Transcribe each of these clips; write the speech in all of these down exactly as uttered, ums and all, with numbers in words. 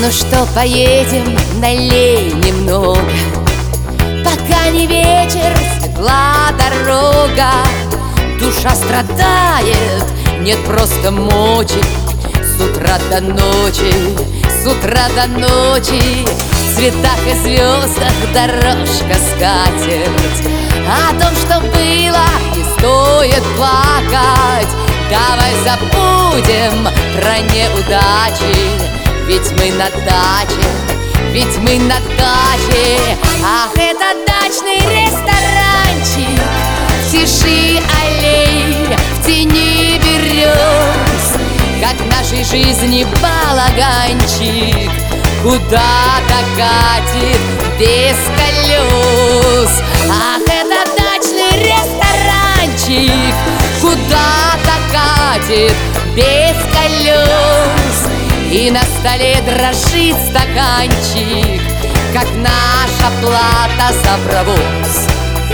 Ну что, поедем, налей немного, пока не вечер, светла дорога. Душа страдает, нет просто мочи. С утра до ночи, с утра до ночи в цветах и звездах дорожка скатерть. О том, что было, не стоит плакать. Давай забудем про неудачи, ведь мы на даче, ведь мы на даче. Ах, это дачный ресторанчик в тиши аллей, в тени берез, как нашей жизни балаганчик куда-то катит без колес. Ах, это дачный ресторанчик куда-то катит без колес, и на столе дрожит стаканчик, как наша плата за провоз.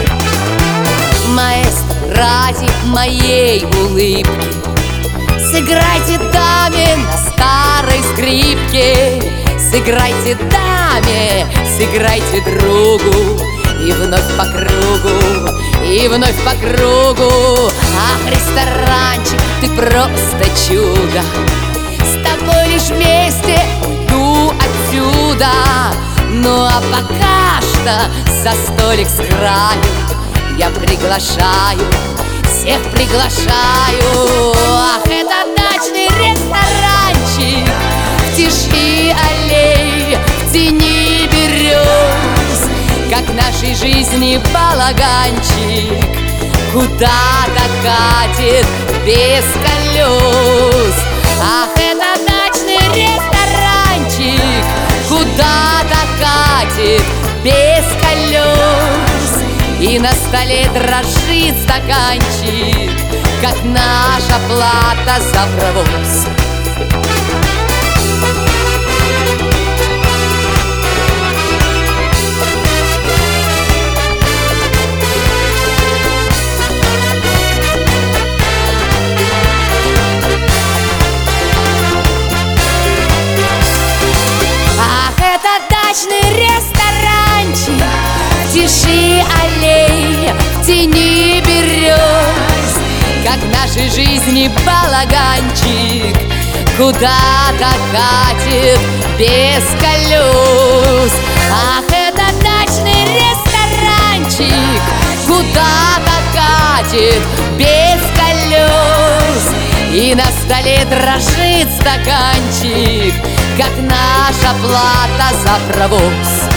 Маэстро, ради моей улыбки сыграйте даме на старой скрипке. Сыграйте даме, сыграйте другу, и вновь по кругу, и вновь по кругу. Ах, ресторанчик, ты просто чудо, с тобой лишь вместе уйду отсюда. Ну а пока что за столик с краю я приглашаю, всех приглашаю. Ах, это дачный ресторанчик в тиши аллей, в тени берез, как нашей жизни балаганчик куда-то катит без колес. Ах, это дачный ресторанчик куда-то катит без колес, и на столе дрожит стаканчик, как наша плата за провоз. Ах, это дачный ресторанчик в тиши аллей, в тени берез, как нашей жизни балаганчик куда-то катит без колес. Ах, это дачный ресторанчик куда-то катит без колес, и на столе дрожит стаканчик, как наша плата за провоз.